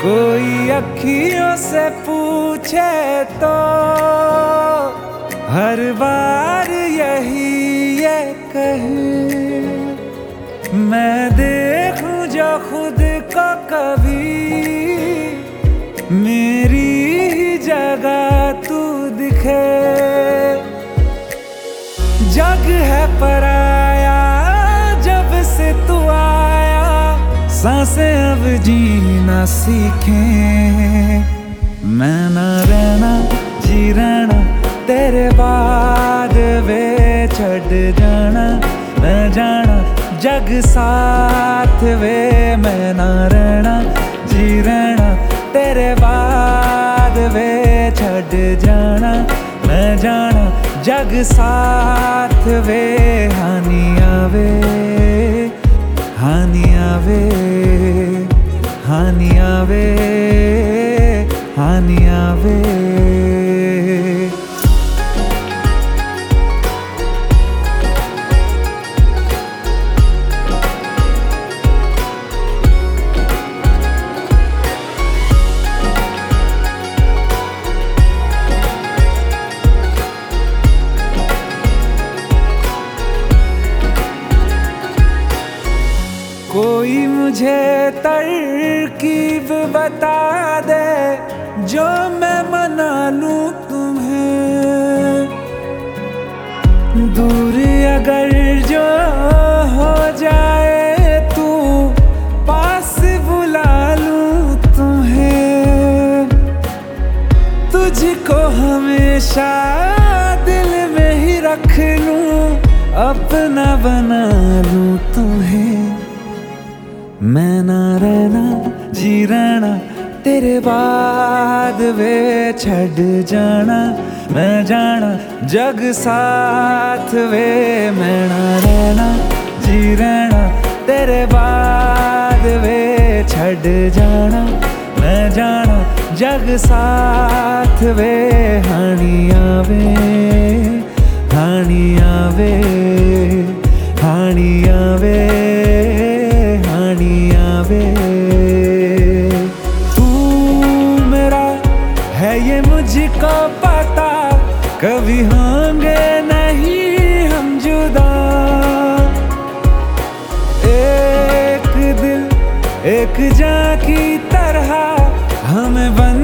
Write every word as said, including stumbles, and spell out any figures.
कोई अखियों से पूछे तो हर बार यही ये कहे, मैं देखूं जो खुद को कभी मेरी ही जगह तू दिखे। जग है पराया जब से तू आया, सांसें अब जीना सीखें। मैं ना रहना जी रहना तेरे बाद वे छड़ जाना, मैं जाना जग साथ वे। मैं ना रहना जी रहना तेरे बाद वे छड़ जाना, मैं जाना जग साथ वे। हानि आवे हानि आवे हानि आवे हानि आवे। कोई मुझे तरकीब बता दे जो मैं मना लूं तुम्हें। दूर अगर जो हो जाए तू पास बुला लूं तुम्हें। तुझको हमेशा दिल में ही रख लूं, अपना बना लूं तुम्हें। मैं ना रहना जी रहना तेरे बाद वे छड़ जाना, मैं जाना जग साथ वे। मैं ना रहना जी रहना तेरे बाद वे छड़ जाना, मैं जाना जग साथ वे। हानि आवे हानि आवे हानि आवे हानि आवे। तू मेरा है ये मुझको पता, कभी होंगे नहीं हम जुदा। एक दिल एक जान की तरह हमें बन